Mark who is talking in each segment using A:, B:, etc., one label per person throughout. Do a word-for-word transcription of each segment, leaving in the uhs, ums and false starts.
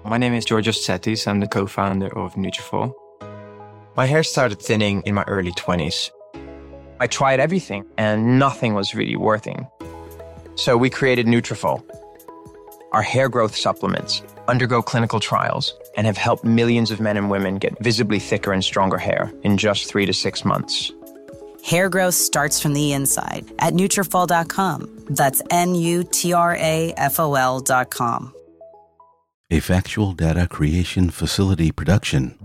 A: My name is Georgios Tsetis. I'm the co-founder of Nutrafol. My hair started thinning in my early twenties. I tried everything and nothing was really working. So we created Nutrafol. Our hair growth supplements undergo clinical trials and have helped millions of men and women get visibly thicker and stronger hair in just three to six months.
B: Hair growth starts from the inside at Nutrafol dot com. That's N U T R A F O L dot com.
C: A Factual Data Creation Facility production.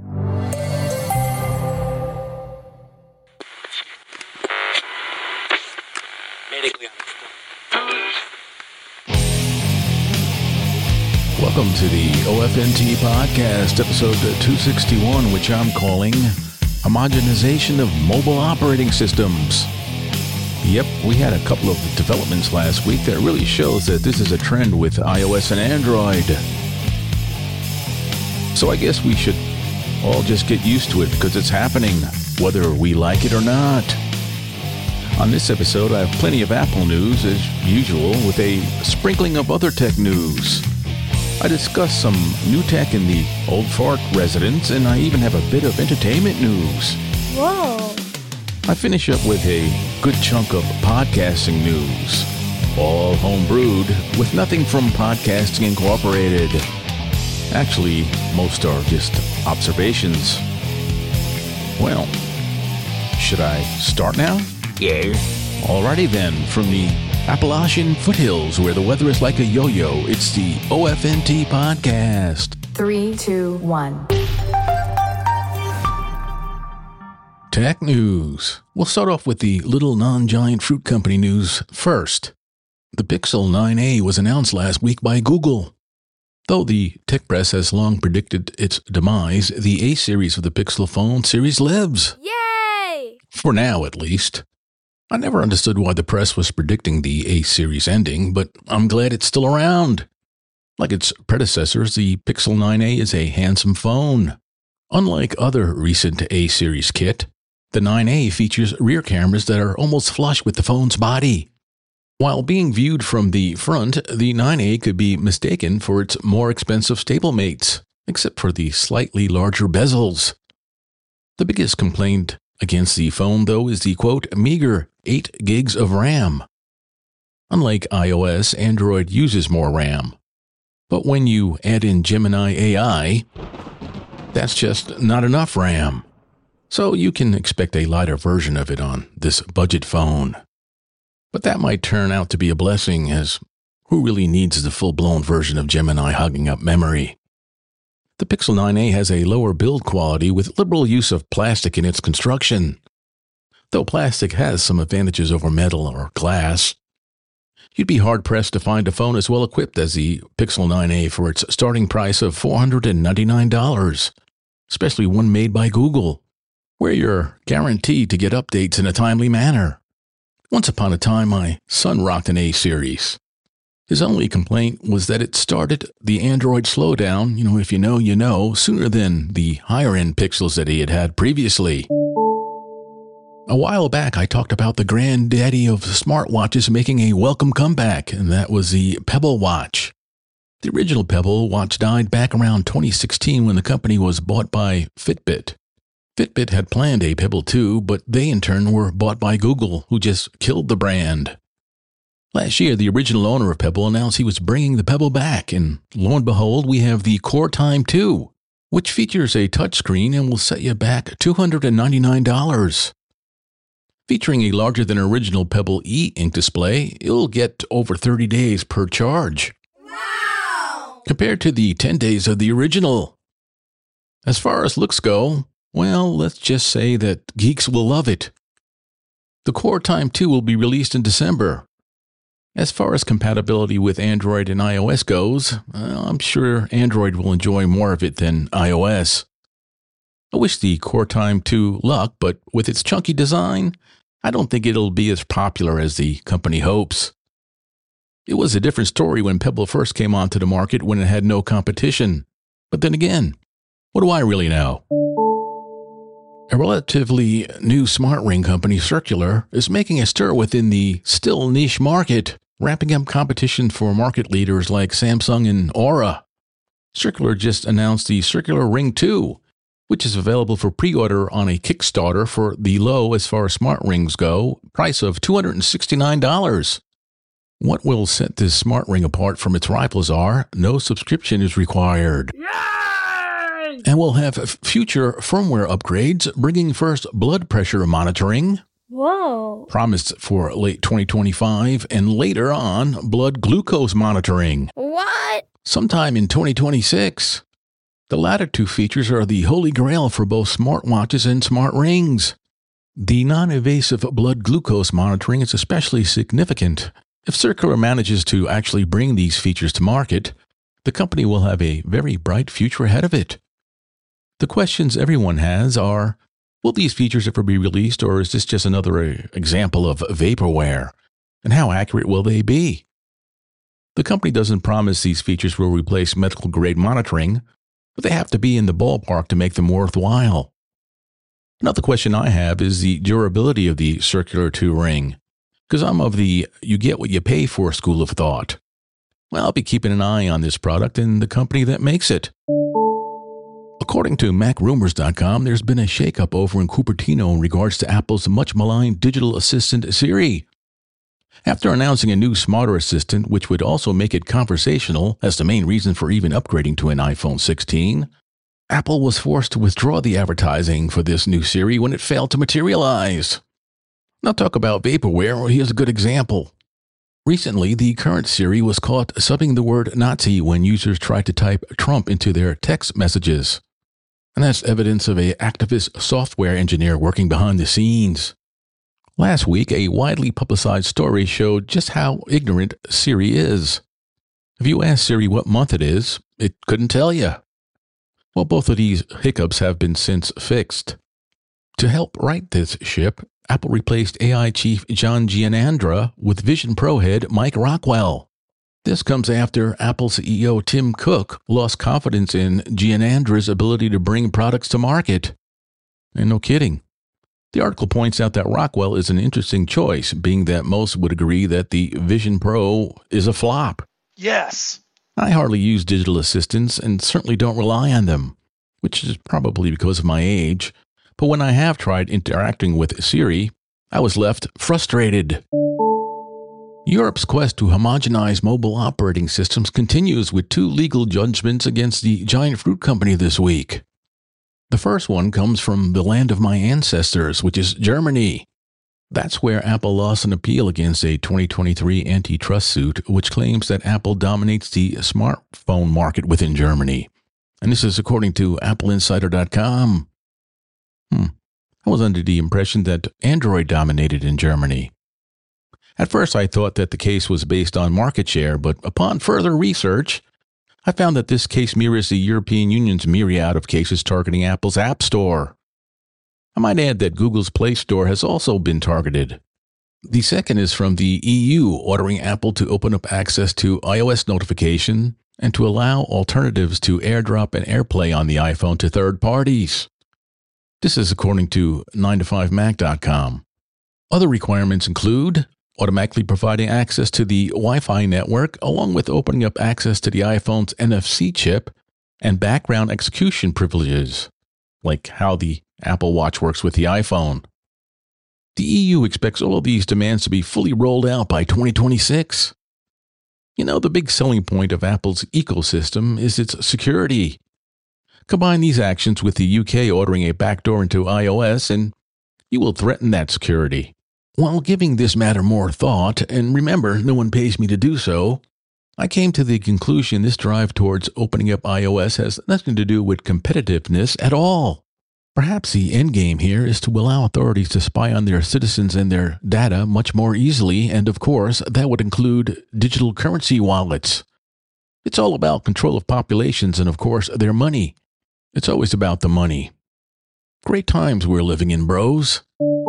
C: Welcome to the O F N T Podcast, episode two sixty-one, which I'm calling Homogenization of Mobile Operating Systems. Yep, we had a couple of developments last week that really shows that this is a trend with iOS and Android. So I guess we should all just get used to it because it's happening, whether we like it or not. On this episode, I have plenty of Apple news, as usual, with a sprinkling of other tech news. I discuss some new tech in the Old Fart residence, and I even have a bit of entertainment news.
D: Whoa!
C: I finish up with a good chunk of podcasting news, all homebrewed, with nothing from Podcasting Incorporated. Actually, most are just observations. Well, should I start now?
A: Yeah.
C: Alrighty then, from the Appalachian foothills where the weather is like a yo-yo, it's the O F N T Podcast.
D: Three, two, one.
C: Tech news. We'll start off with the little non-giant fruit company news first. The Pixel nine a was announced last week by Google. Though the tech press has long predicted its demise, the A series of the Pixel phone series lives.
D: Yay!
C: For now, at least. I never understood why the press was predicting the A series ending, but I'm glad it's still around. Like its predecessors, the Pixel nine a is a handsome phone. Unlike other recent A series kit, the nine a features rear cameras that are almost flush with the phone's body. While being viewed from the front, the nine a could be mistaken for its more expensive stablemates, except for the slightly larger bezels. The biggest complaint against the phone, though, is the, quote, meager eight gigs of RAM. Unlike iOS, Android uses more RAM. But when you add in Gemini A I, that's just not enough RAM. So you can expect a lighter version of it on this budget phone. But that might turn out to be a blessing, as who really needs the full-blown version of Gemini hogging up memory? The Pixel nine a has a lower build quality with liberal use of plastic in its construction. Though plastic has some advantages over metal or glass, you'd be hard-pressed to find a phone as well equipped as the Pixel nine a for its starting price of four hundred ninety-nine dollars, especially one made by Google, where you're guaranteed to get updates in a timely manner. Once upon a time, my son rocked an A series. His only complaint was that it started the Android slowdown, you know, if you know, you know, sooner than the higher-end Pixels that he had had previously. A while back, I talked about the granddaddy of smartwatches making a welcome comeback, and that was the Pebble Watch. The original Pebble Watch died back around twenty sixteen when the company was bought by Fitbit. Fitbit had planned a Pebble too, but they in turn were bought by Google, who just killed the brand. Last year, the original owner of Pebble announced he was bringing the Pebble back, and lo and behold, we have the Core Time two, which features a touchscreen and will set you back two hundred ninety-nine dollars. Featuring a larger than original Pebble e-ink display, it'll get over thirty days per charge. Wow! Compared to the ten days of the original. As far as looks go, well, let's just say that geeks will love it. The Core Time two will be released in December. As far as compatibility with Android and iOS goes, I'm sure Android will enjoy more of it than iOS. I wish the Core Time two luck, but with its chunky design, I don't think it'll be as popular as the company hopes. It was a different story when Pebble first came onto the market when it had no competition. But then again, what do I really know? A relatively new smart ring company, Circular, is making a stir within the still niche market, ramping up competition for market leaders like Samsung and Aura. Circular just announced the Circular Ring two, which is available for pre-order on a Kickstarter for the low, as far as smart rings go, price of two hundred sixty-nine dollars. What will set this smart ring apart from its rivals are no subscription is required. Yay! And we'll have future firmware upgrades, bringing first blood pressure monitoring.
D: Whoa.
C: Promised for late twenty twenty-five, and later on, blood glucose monitoring.
D: What?
C: Sometime in twenty twenty-six. The latter two features are the holy grail for both smartwatches and smart rings. The non-invasive blood glucose monitoring is especially significant. If Circular manages to actually bring these features to market, the company will have a very bright future ahead of it. The questions everyone has are, will these features ever be released, or is this just another example of vaporware? And how accurate will they be? The company doesn't promise these features will replace medical-grade monitoring, but they have to be in the ballpark to make them worthwhile. Another question I have is the durability of the Circular two ring, because I'm of the you get what you pay for school of thought. Well, I'll be keeping an eye on this product and the company that makes it. According to Mac Rumors dot com, there's been a shakeup over in Cupertino in regards to Apple's much-maligned digital assistant Siri. After announcing a new smarter assistant, which would also make it conversational as the main reason for even upgrading to an iPhone sixteen, Apple was forced to withdraw the advertising for this new Siri when it failed to materialize. Now talk about vaporware, here's a good example. Recently, the current Siri was caught subbing the word Nazi when users tried to type Trump into their text messages. And that's evidence of an activist software engineer working behind the scenes. Last week, a widely publicized story showed just how ignorant Siri is. If you ask Siri what month it is, it couldn't tell you. Well, both of these hiccups have been since fixed. To help right this ship, Apple replaced A I chief John Giannandrea with Vision Pro head Mike Rockwell. This comes after Apple C E O Tim Cook lost confidence in Giannandrea's ability to bring products to market. And no kidding. The article points out that Rockwell is an interesting choice, being that most would agree that the Vision Pro is a flop.
E: Yes.
C: I hardly use digital assistants and certainly don't rely on them, which is probably because of my age. But when I have tried interacting with Siri, I was left frustrated. Europe's quest to homogenize mobile operating systems continues with two legal judgments against the giant fruit company this week. The first one comes from the land of my ancestors, which is Germany. That's where Apple lost an appeal against a twenty twenty-three antitrust suit, which claims that Apple dominates the smartphone market within Germany. And this is according to Apple Insider dot com. Hmm. I was under the impression that Android dominated in Germany. At first, I thought that the case was based on market share, but upon further research, I found that this case mirrors the European Union's myriad of cases targeting Apple's App Store. I might add that Google's Play Store has also been targeted. The second is from the E U ordering Apple to open up access to iOS notification and to allow alternatives to AirDrop and AirPlay on the iPhone to third parties. This is according to nine to five Mac dot com. Other requirements include automatically providing access to the Wi-Fi network, along with opening up access to the iPhone's N F C chip and background execution privileges, like how the Apple Watch works with the iPhone. The E U expects all of these demands to be fully rolled out by twenty twenty-six. You know, the big selling point of Apple's ecosystem is its security. Combine these actions with the U K ordering a backdoor into iOS, and you will threaten that security. While giving this matter more thought, and remember, no one pays me to do so, I came to the conclusion this drive towards opening up iOS has nothing to do with competitiveness at all. Perhaps the endgame here is to allow authorities to spy on their citizens and their data much more easily, and of course, that would include digital currency wallets. It's all about control of populations and, of course, their money. It's always about the money. Great times we're living in, bros.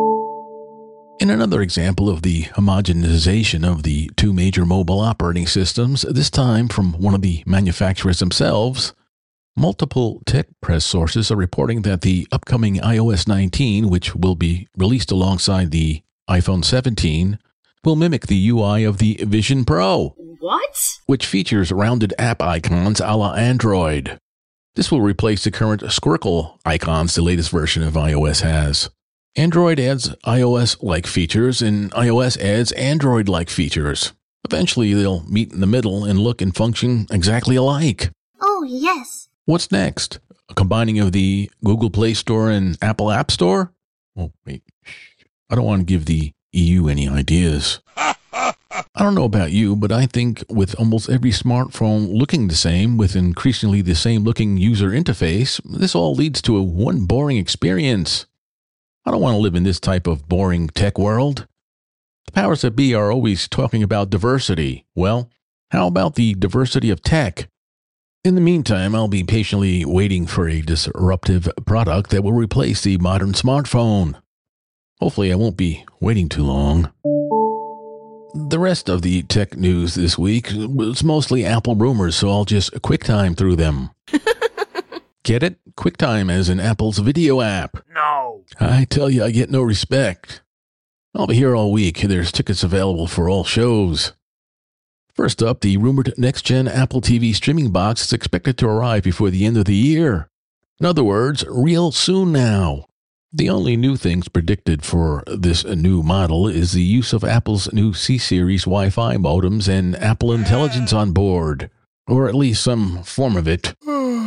C: In another example of the homogenization of the two major mobile operating systems, this time from one of the manufacturers themselves, multiple tech press sources are reporting that the upcoming iOS nineteen, which will be released alongside the iPhone seventeen, will mimic the U I of the Vision Pro.
D: What?
C: which features rounded app icons a la Android. This will replace the current squircle icons the latest version of iOS has. Android adds iOS-like features, and iOS adds Android-like features. Eventually, they'll meet in the middle and look and function exactly alike.
E: Oh, yes.
C: What's next? A combining of the Google Play Store and Apple App Store? Oh, wait. I don't want to give the E U any ideas. I don't know about you, but I think with almost every smartphone looking the same, with increasingly the same looking user interface, this all leads to a one boring experience. I don't want to live in this type of boring tech world. The powers that be are always talking about diversity. Well, how about the diversity of tech? In the meantime, I'll be patiently waiting for a disruptive product that will replace the modern smartphone. Hopefully, I won't be waiting too long. The rest of the tech news this week was mostly Apple rumors, so I'll just QuickTime through them. Get it? QuickTime as in Apple's video app.
F: No.
C: I tell you, I get no respect. I'll be here all week. There's tickets available for all shows. First up, the rumored next-gen Apple T V streaming box is expected to arrive before the end of the year. In other words, real soon now. The only new things predicted for this new model is the use of Apple's new C-Series Wi-Fi modems and Apple Intelligence on board, or at least some form of it.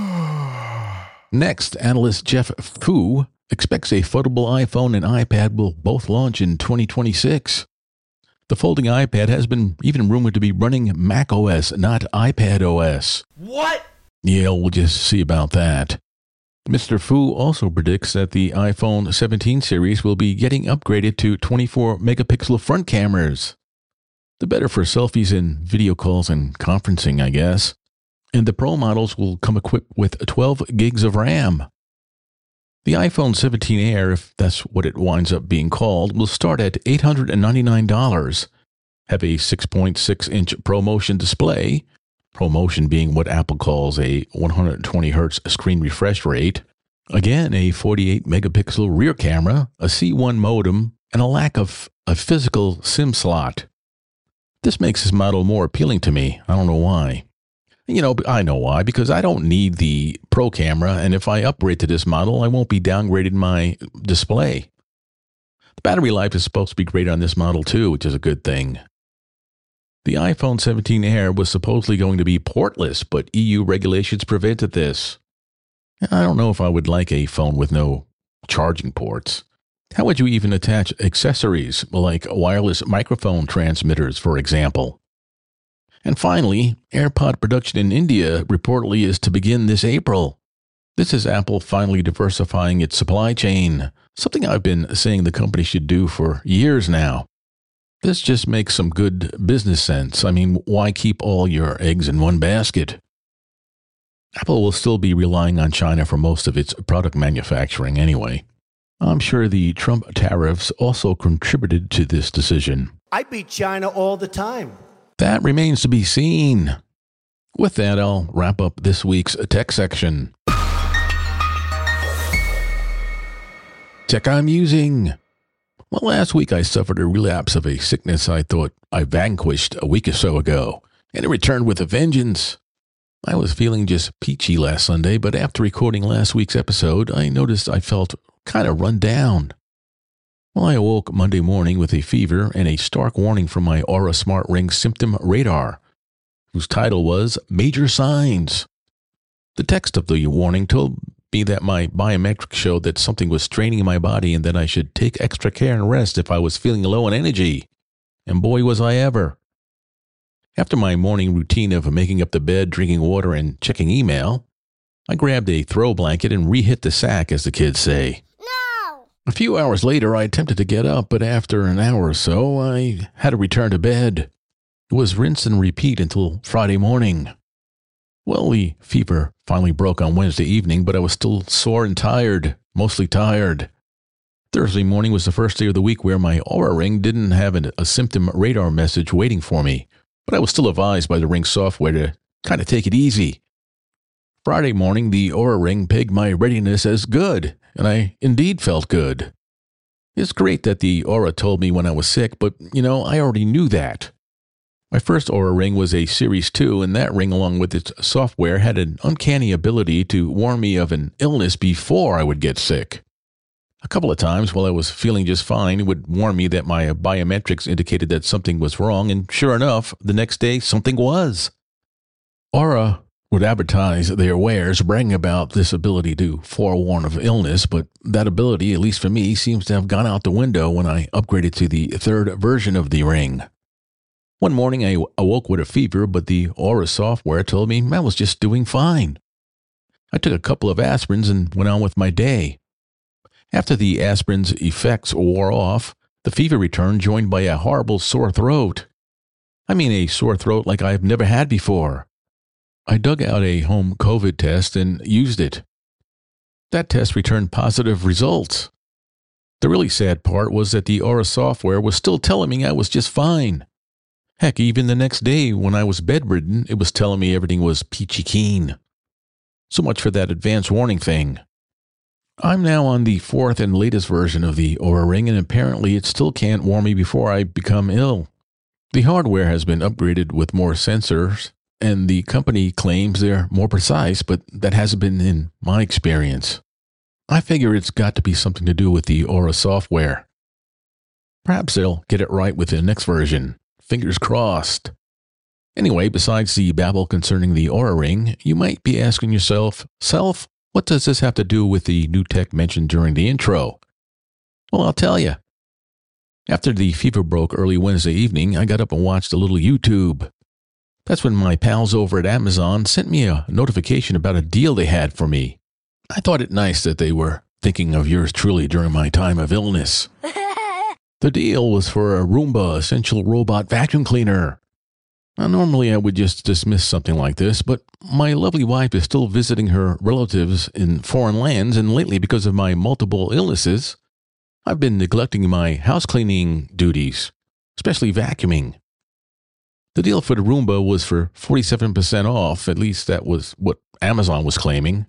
C: Next, analyst Jeff Fu expects a foldable iPhone and iPad will both launch in twenty twenty-six. The folding iPad has been even rumored to be running macOS, not iPadOS.
F: What?
C: Yeah, we'll just see about that. Mister Fu also predicts that the iPhone seventeen series will be getting upgraded to twenty-four megapixel front cameras. The better for selfies and video calls and conferencing, I guess. And the Pro models will come equipped with twelve gigs of RAM. The iPhone seventeen Air, if that's what it winds up being called, will start at eight hundred ninety-nine dollars, have a six point six inch ProMotion display, ProMotion being what Apple calls a one hundred twenty hertz screen refresh rate, again a forty-eight megapixel rear camera, a C one modem, and a lack of a physical SIM slot. This makes this model more appealing to me. I don't know why. You know, I know why, because I don't need the Pro camera, and if I upgrade to this model, I won't be downgrading my display. The battery life is supposed to be great on this model too, which is a good thing. The iPhone seventeen Air was supposedly going to be portless, but E U regulations prevented this. I don't know if I would like a phone with no charging ports. How would you even attach accessories, like wireless microphone transmitters, for example? And finally, AirPod production in India reportedly is to begin this April. This is Apple finally diversifying its supply chain, something I've been saying the company should do for years now. This just makes some good business sense. I mean, why keep all your eggs in one basket? Apple will still be relying on China for most of its product manufacturing anyway. I'm sure the Trump tariffs also contributed to this decision.
F: I beat China all the time.
C: That remains to be seen. With that, I'll wrap up this week's tech section. Tech I'm using. Well, last week I suffered a relapse of a sickness I thought I vanquished a week or so ago, and it returned with a vengeance. I was feeling just peachy last Sunday, but after recording last week's episode, I noticed I felt kind of run down. Well, I awoke Monday morning with a fever and a stark warning from my Aura Smart Ring symptom radar, whose title was Major Signs. The text of the warning told me that my biometrics showed that something was straining my body and that I should take extra care and rest if I was feeling low on energy. And boy, was I ever. After my morning routine of making up the bed, drinking water, and checking email, I grabbed a throw blanket and re-hit the sack, as the kids say. A few hours later, I attempted to get up, but after an hour or so, I had to return to bed. It was rinse and repeat until Friday morning. Well, the fever finally broke on Wednesday evening, but I was still sore and tired, mostly tired. Thursday morning was the first day of the week where my Aura Ring didn't have a, a symptom radar message waiting for me, but I was still advised by the Ring software to kind of take it easy. Friday morning, the Aura Ring pegged my readiness as good, and I indeed felt good. It's great that the Aura told me when I was sick, but, you know, I already knew that. My first Oura Ring was a Series two, and that ring, along with its software, had an uncanny ability to warn me of an illness before I would get sick. A couple of times while I was feeling just fine, it would warn me that my biometrics indicated that something was wrong, and sure enough, the next day, something was. Oura would advertise their wares, bragging about this ability to forewarn of illness, but that ability, at least for me, seems to have gone out the window when I upgraded to the third version of the ring. One morning I awoke with a fever, but the Oura software told me I was just doing fine. I took a couple of aspirins and went on with my day. After the aspirin's effects wore off, the fever returned, joined by a horrible sore throat. I mean a sore throat like I've never had before. I dug out a home COVID test and used it. That test returned positive results. The really sad part was that the Oura software was still telling me I was just fine. Heck, even the next day when I was bedridden, it was telling me everything was peachy keen. So much for that advance warning thing. I'm now on the fourth and latest version of the Oura Ring, and apparently it still can't warn me before I become ill. The hardware has been upgraded with more sensors, and the company claims they're more precise, but that hasn't been in my experience. I figure it's got to be something to do with the Oura software. Perhaps they'll get it right with the next version. Fingers crossed. Anyway, besides the babble concerning the Oura Ring, you might be asking yourself, Self, what does this have to do with the new tech mentioned during the intro? Well, I'll tell you. After the fever broke early Wednesday evening, I got up and watched a little YouTube. That's when my pals over at Amazon sent me a notification about a deal they had for me. I thought it nice that they were thinking of yours truly during my time of illness. The deal was for a Roomba Essential Robot Vacuum Cleaner. Now, normally I would just dismiss something like this, but my lovely wife is still visiting her relatives in foreign lands, and lately, because of my multiple illnesses, I've been neglecting my house cleaning duties, especially vacuuming. The deal for the Roomba was for forty-seven percent off, at least that was what Amazon was claiming.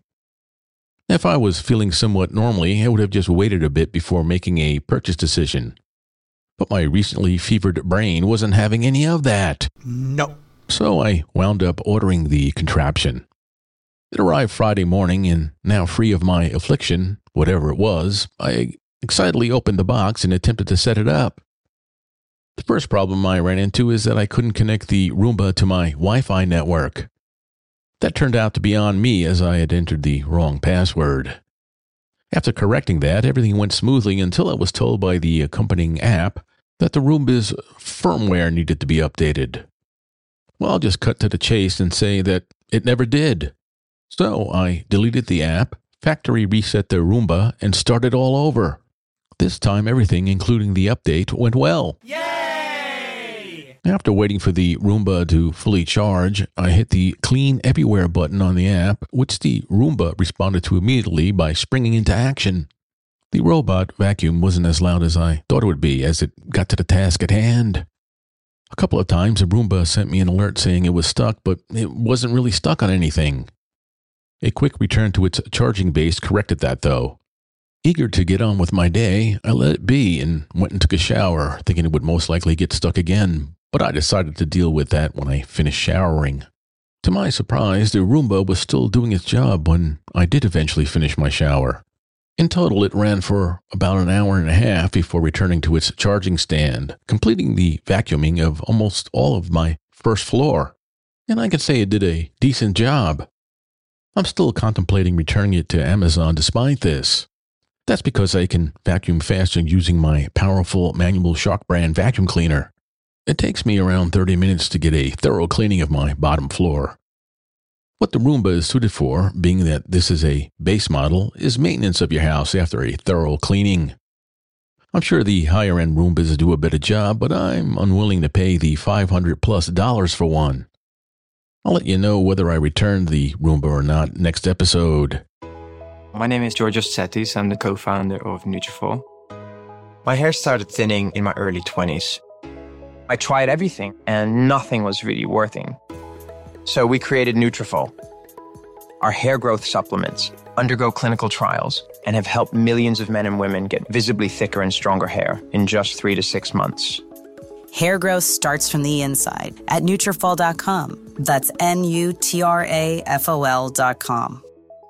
C: If I was feeling somewhat normally, I would have just waited a bit before making a purchase decision. But my recently fevered brain wasn't having any of that.
F: No.
C: So I wound up ordering the contraption. It arrived Friday morning, and now free of my affliction, whatever it was, I excitedly opened the box and attempted to set it up. The first problem I ran into is that I couldn't connect the Roomba to my Wi-Fi network. That turned out to be on me, as I had entered the wrong password. After correcting that, everything went smoothly until I was told by the accompanying app that the Roomba's firmware needed to be updated. Well, I'll just cut to the chase and say that it never did. So I deleted the app, factory reset the Roomba, and started all over. This time, everything, including the update, went well.
F: Yay!
C: After waiting for the Roomba to fully charge, I hit the Clean Everywhere button on the app, which the Roomba responded to immediately by springing into action. The robot vacuum wasn't as loud as I thought it would be as it got to the task at hand. A couple of times, the Roomba sent me an alert saying it was stuck, but it wasn't really stuck on anything. A quick return to its charging base corrected that, though. Eager to get on with my day, I let it be and went and took a shower, thinking it would most likely get stuck again, but I decided to deal with that when I finished showering. To my surprise, the Roomba was still doing its job when I did eventually finish my shower. In total, it ran for about an hour and a half before returning to its charging stand, completing the vacuuming of almost all of my first floor. And I can say it did a decent job. I'm still contemplating returning it to Amazon despite this. That's because I can vacuum faster using my powerful manual Shark brand vacuum cleaner. It takes me around thirty minutes to get a thorough cleaning of my bottom floor. What the Roomba is suited for, being that this is a base model, is maintenance of your house after a thorough cleaning. I'm sure the higher-end Roombas do a better job, but I'm unwilling to pay the five hundred plus dollars for one. I'll let you know whether I return the Roomba or not next episode.
A: My name is Georgios Tsetis. I'm the co-founder of Nutrafol. My hair started thinning in my early twenties. I tried everything, and nothing was really working. So we created Nutrafol. Our hair growth supplements undergo clinical trials and have helped millions of men and women get visibly thicker and stronger hair in just three to six months.
B: Hair growth starts from the inside at Nutrafol dot com. That's N U T R A F O L dot com.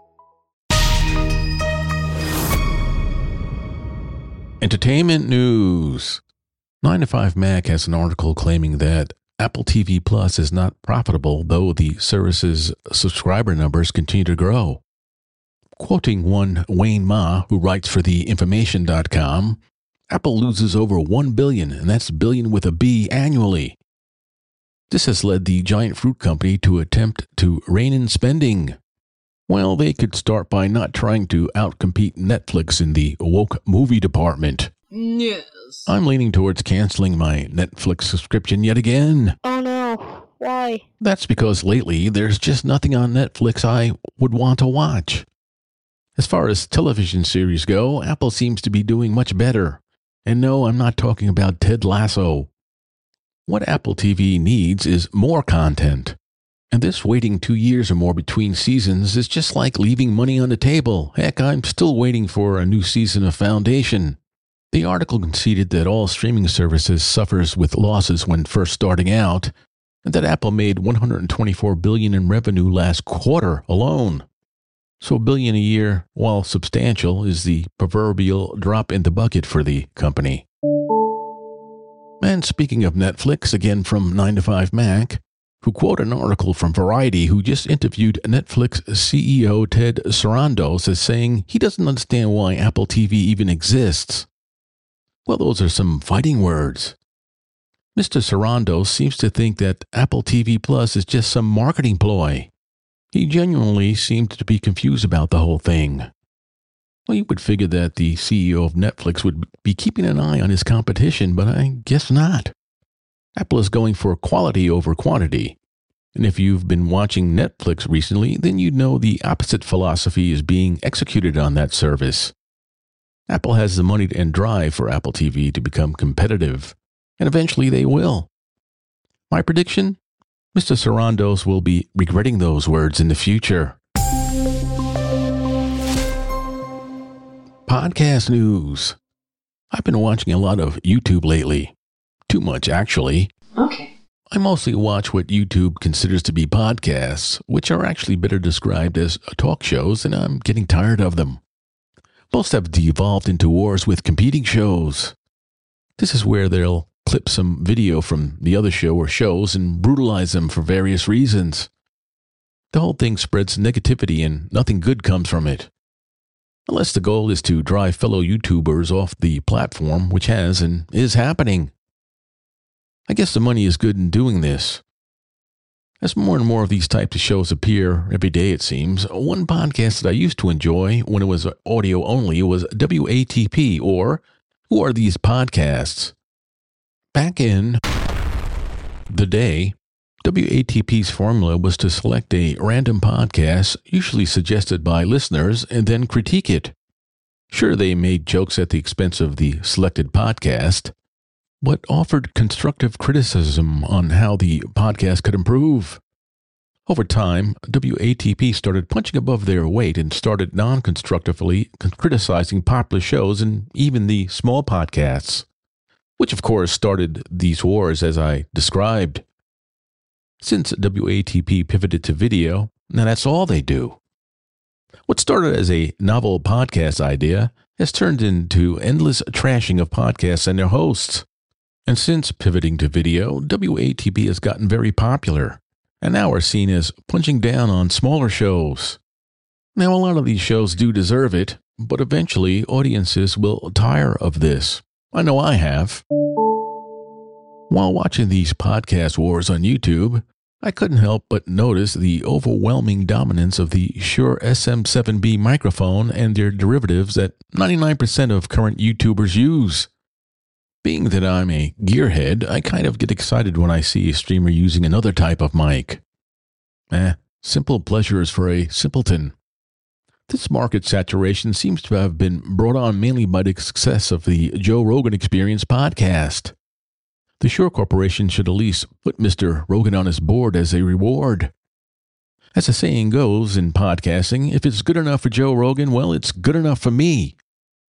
C: Entertainment news. nine to five Mac has an article claiming that Apple T V Plus is not profitable, though the service's subscriber numbers continue to grow. Quoting one Wayne Ma, who writes for the information dot com, Apple loses over one billion dollars, and that's billion with a B, annually. This has led the giant fruit company to attempt to rein in spending. Well, they could start by not trying to outcompete Netflix in the woke movie department.
F: Yes.
C: I'm leaning towards canceling my Netflix subscription yet again.
E: Oh no, why?
C: That's because lately there's just nothing on Netflix I would want to watch. As far as television series go, Apple seems to be doing much better. And no, I'm not talking about Ted Lasso. What Apple T V needs is more content. And this waiting two years or more between seasons is just like leaving money on the table. Heck, I'm still waiting for a new season of Foundation. The article conceded that all streaming services suffers with losses when first starting out, and that Apple made one hundred twenty-four billion dollars in revenue last quarter alone. So a billion a year, while substantial, is the proverbial drop in the bucket for the company. And speaking of Netflix, again from nine to five Mac, who quote an article from Variety who just interviewed Netflix C E O Ted Sarandos as saying he doesn't understand why Apple T V even exists. Well, those are some fighting words. Mister Sarandos seems to think that Apple T V Plus is just some marketing ploy. He genuinely seemed to be confused about the whole thing. Well, you would figure that the C E O of Netflix would be keeping an eye on his competition, but I guess not. Apple is going for quality over quantity. And if you've been watching Netflix recently, then you'd know the opposite philosophy is being executed on that service. Apple has the money and drive for Apple T V to become competitive, and eventually they will. My prediction? Mister Sarandos will be regretting those words in the future. Podcast news. I've been watching a lot of YouTube lately. Too much, actually.
F: Okay.
C: I mostly watch what YouTube considers to be podcasts, which are actually better described as talk shows, and I'm getting tired of them. Most have devolved into wars with competing shows. This is where they'll clip some video from the other show or shows and brutalize them for various reasons. The whole thing spreads negativity and nothing good comes from it. Unless the goal is to drive fellow YouTubers off the platform, which has and is happening. I guess the money is good in doing this. As more and more of these types of shows appear every day, it seems, one podcast that I used to enjoy when it was audio only was W A T P, or Who Are These Podcasts? Back in the day, W A T P's formula was to select a random podcast, usually suggested by listeners, and then critique it. Sure, they made jokes at the expense of the selected podcast, but offered constructive criticism on how the podcast could improve. Over time, W A T P started punching above their weight and started non-constructively criticizing popular shows and even the small podcasts, which of course started these wars as I described. Since W A T P pivoted to video, now that's all they do. What started as a novel podcast idea has turned into endless trashing of podcasts and their hosts. And since pivoting to video, W A T P has gotten very popular, and now are seen as punching down on smaller shows. Now, a lot of these shows do deserve it, but eventually audiences will tire of this. I know I have. While watching these podcast wars on YouTube, I couldn't help but notice the overwhelming dominance of the Shure S M seven B microphone and their derivatives that ninety-nine percent of current YouTubers use. Being that I'm a gearhead, I kind of get excited when I see a streamer using another type of mic. Eh, simple pleasures for a simpleton. This market saturation seems to have been brought on mainly by the success of the Joe Rogan Experience podcast. The Shure Corporation should at least put Mister Rogan on his board as a reward. As the saying goes in podcasting, if it's good enough for Joe Rogan, well, it's good enough for me.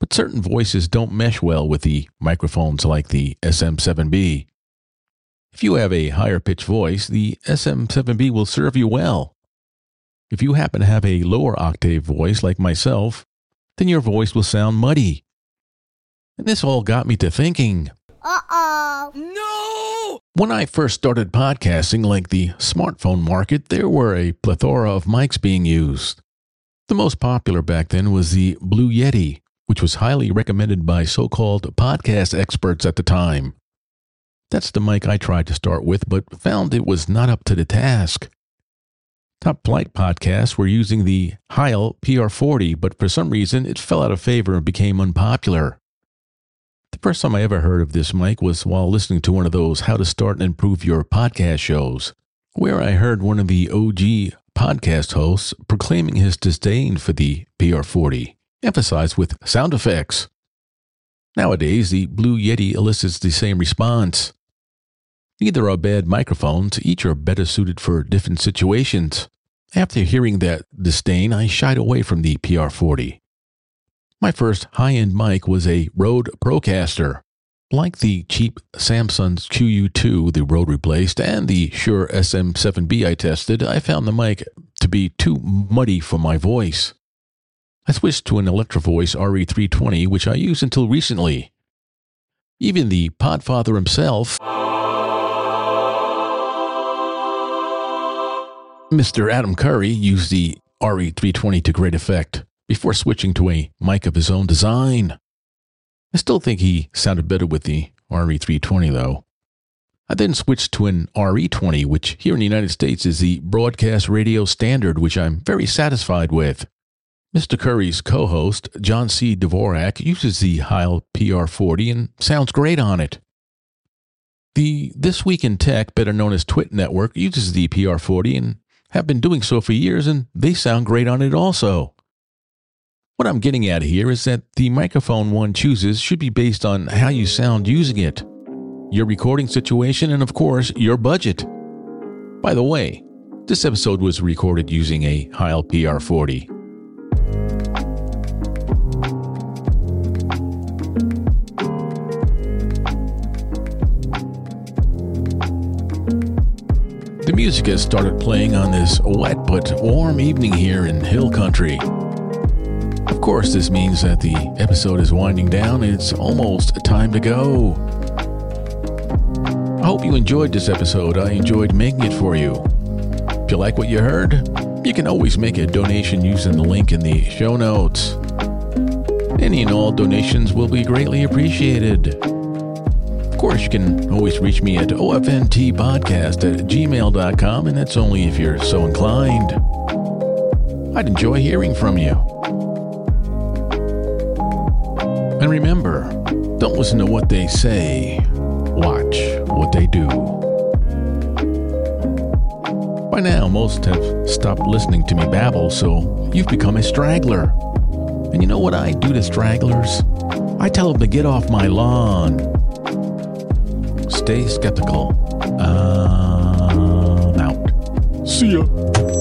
C: but certain voices don't mesh well with the microphones like the S M seven B. If you have a higher pitched voice, the S M seven B will serve you well. If you happen to have a lower octave voice like myself, then your voice will sound muddy. And this all got me to thinking,
D: Uh-oh. No!
C: when I first started podcasting, like the smartphone market, there were a plethora of mics being used. The most popular back then was the Blue Yeti, which was highly recommended by so-called podcast experts at the time. That's the mic I tried to start with, but found it was not up to the task. Top flight podcasts were using the Heil P R forty, but for some reason it fell out of favor and became unpopular. The first time I ever heard of this mic was while listening to one of those How to Start and Improve Your Podcast shows, where I heard one of the O G podcast hosts proclaiming his disdain for the P R forty, emphasized with sound effects. Nowadays, the Blue Yeti elicits the same response. Neither are bad microphones, each are better suited for different situations. After hearing that disdain, I shied away from the P R forty. My first high-end mic was a Rode Procaster. Like the cheap Samsung's Q U two the Rode replaced and the Shure S M seven B I tested, I found the mic to be too muddy for my voice. I switched to an Electrovoice R E three twenty, which I used until recently. Even the Podfather himself, Mister Adam Curry, used the R E three twenty to great effect before switching to a mic of his own design. I still think he sounded better with the R E three twenty, though. I then switched to an R E twenty, which here in the United States is the broadcast radio standard, which I'm very satisfied with. Mister Curry's co-host, John C. Dvorak, uses the Heil P R forty and sounds great on it. The This Week in Tech, better known as Twit Network, uses the P R forty and have been doing so for years, and they sound great on it also. What I'm getting at here is that the microphone one chooses should be based on how you sound using it, your recording situation, and of course, your budget. By the way, this episode was recorded using a Heil P R forty. The music has started playing on this wet but warm evening here in Hill Country. Of course, this means that the episode is winding down and it's almost time to go. I hope you enjoyed this episode. I enjoyed making it for you. If you like what you heard, you can always make a donation using the link in the show notes. Any and all donations will be greatly appreciated. Of course, you can always reach me at O F N T podcast at gmail dot com, and that's only if you're so inclined. I'd enjoy hearing from you. And remember, don't listen to what they say, watch what they do. By now, most have stopped listening to me babble, so you've become a straggler. And you know what I do to stragglers? I tell them to get off my lawn. Stay skeptical. I'm out. See ya.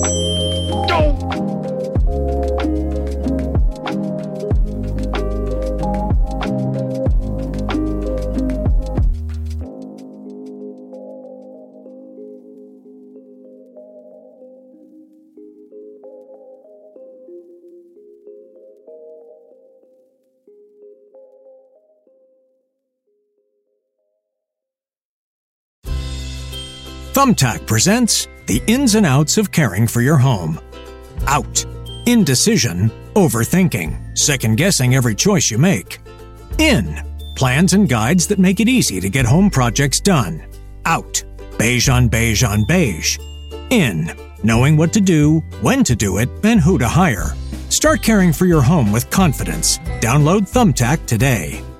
G: Thumbtack presents the ins and outs of caring for your home. Out. Indecision, overthinking, second-guessing every choice you make. In. Plans and guides that make it easy to get home projects done. Out. Beige on beige on beige. In. Knowing what to do, when to do it, and who to hire. Start caring for your home with confidence. Download Thumbtack today.